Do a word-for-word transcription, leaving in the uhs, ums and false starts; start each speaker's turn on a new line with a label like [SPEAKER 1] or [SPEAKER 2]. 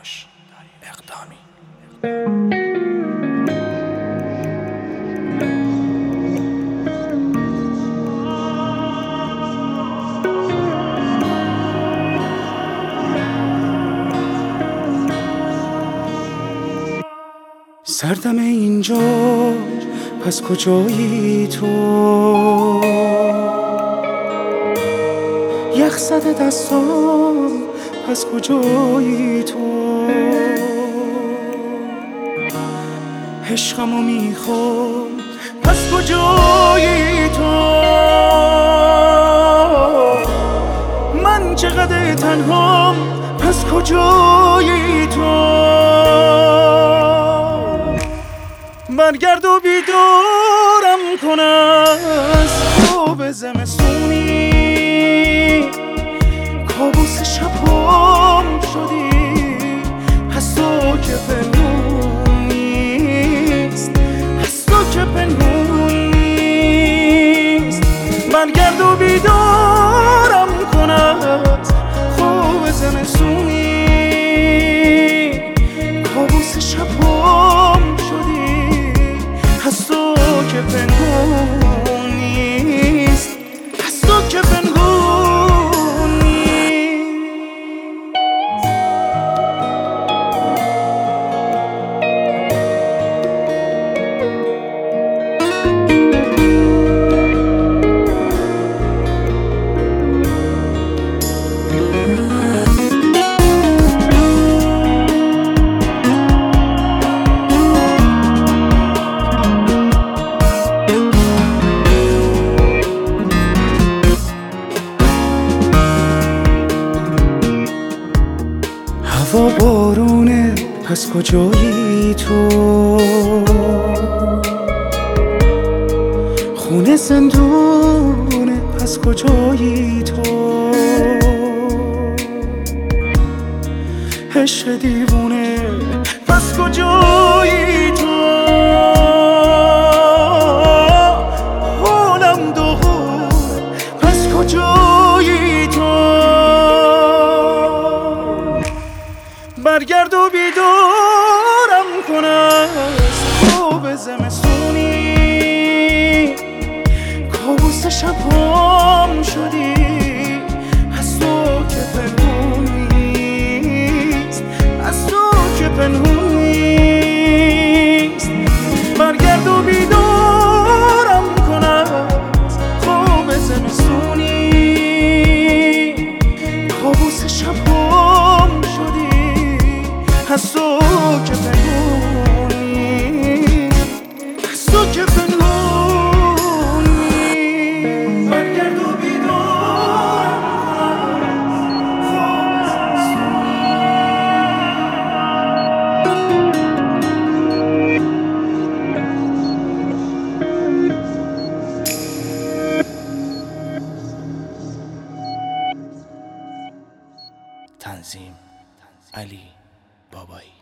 [SPEAKER 1] داریوش اقدامی.
[SPEAKER 2] سردم اینجا پس کجایی تو؟ یخ زده دستام پس کجایی تو؟ عشقمو میخوام پس کجایی تو؟ من چقدر تنهام پس کجایی تو؟ برگرد و بیدارم کن از خواب زمستونی، کابوس شبام شدی از تو که پنهون نیست، از تو که پنهون نیست. برگرد و بیدارم کن از خواب زمستونی، کابوس شبام از تو که پنهون نیست، از تو که پنهون نیست. هوا بارونه پس کجایی تو؟ خونه زندونه پس کجایی تو؟ عشق دیوونه پس کجایی تو؟ حالم دوغونه پس کجایی تو؟ برگرد و بیدارم کن از خواب زمستونی، کابوس شبام شدی از تو که پنهون نیست، از تو که پنهون نیست. برگرد و بیدارم کن از خواب زمستونی، کابوس شبام شدی از تو که پنهون نیست، از تو که پنهون نیست. برگرد و بیدارم
[SPEAKER 1] تنظیم علی بابایی.